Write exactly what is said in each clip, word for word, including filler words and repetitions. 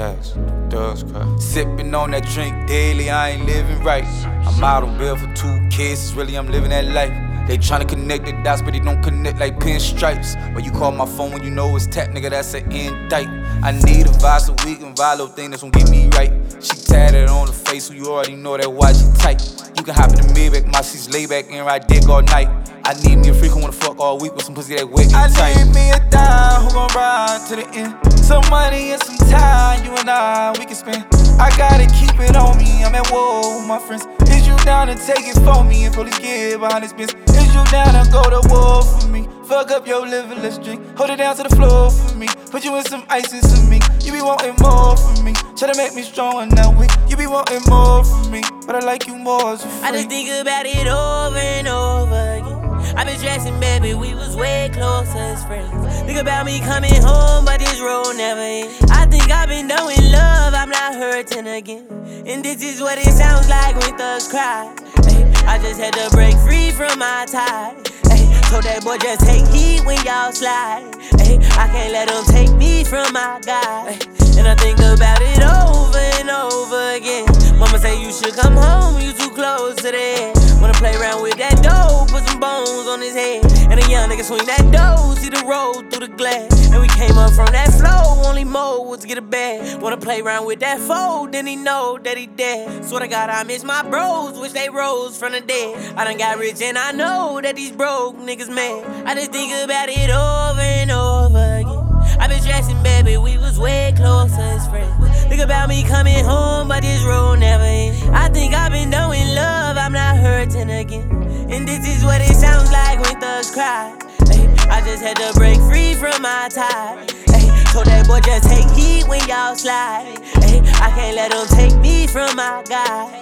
gas, thugs cry. Sipping on that drink daily, I ain't living right. I'm out on bail for two kids, really I'm living that life. They tryna connect the dots, but they don't connect like pinstripes. But you call my phone when you know it's tech, nigga, that's an indict. I need a vibe so we can vibe, little thing that's gon' get me right. She tatted on the face, so you already know that why she tight. You can hop in the Maybach, my seats lay back and ride dick all night. I need me a freak who wanna fuck all week with some pussy that wet and I tight. I need me a dime who gon' ride to the end. Some money and some time, you and I, we can spend. I gotta keep it on me, I'm at war with my friends. Is you down to take it for me and police get behind this bitch? Is you down to go to war for me? Fuck up your liver, let's drink. Hold it down to the floor for me. Put you in some ice and some meat. You be wanting more from me. Try to make me strong and not weak. You be wanting more from me, but I like you more as a freak. I just think about it over and over again. I been stressing, baby, we was way closer as friends. Think about me coming home, but this road never ends. I think I've been done with love, I'm not hurting again. And this is what it sounds like when thugs cry. Ay, I just had to break free from my tie. Ay, told that boy just take heat when y'all slide. Ay, I can't let him take me from my guy. Ay, and I think about it over and over again. Mama say you should come home, you too close to the edge. Wanna play around with that dough, put some bones on his head. And a young nigga swing that dough, see the road through the glass. And we came up from that flow, only mode was to get a bag. Wanna play around with that foe, then he know that he dead. Swear to God I miss my bros, wish they rose from the dead. I done got rich and I know that these broke niggas mad. I just think about it over and over again. I been stressing, baby, we was way closer as friends. Think about me coming home, but this road never ends. I think I've been done with love, I'm not hurting again. And this is what it sounds like when thugs cry. Ay, I just had to break free from my tie. Ay, told that boy just take heat when y'all slide. Ay, I can't let him take me from my guy.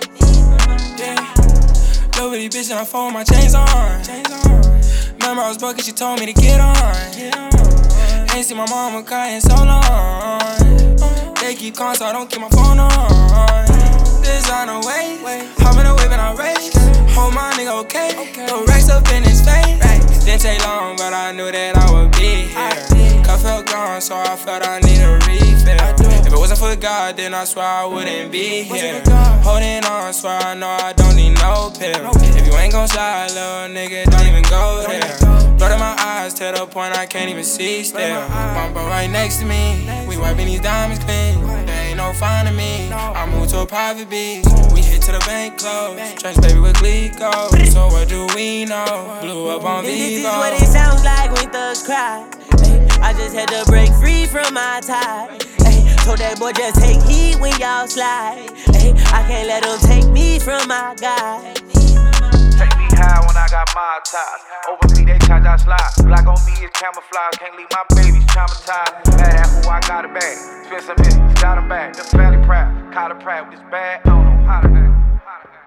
Yeah, nobody bitch and I phone, my chains on. Remember I was broke and she told me to get on. Ain't seen my mama cry in so long. They keep calling so I don't keep my phone on. This on the way, hop in the whip and I race. Hold my nigga okay, no racks up in his face. Didn't take long, but I knew that I would be here. Cup felt gone, so I felt I need a refill. If it wasn't for God, then I swear I wouldn't be here. Holding on, swear I know I don't need no pill. If you ain't gon' slide, little nigga, don't even go there. Blood in my eyes to the point I can't even see still. My bro right next to me, we wiping these diamonds clean. There ain't no finding me, I moved to a private beach. We hit to the bank close, trench baby with Glico. So what do we know? Blew up on Vivo. This is what it sounds like when thugs cry. Ay, I just had to break free from my tie. Ay, told that boy just take heat when y'all slide. Ay, I can't let him take me from my guy. Take me high when I got my ties. Over me, they charge I slide. Black on me is camouflage. Can't leave my babies traumatized. Mad at who I got it back. Spend some minutes, got him back. Just family proud. Caught a proud with this bad. I don't know how to act.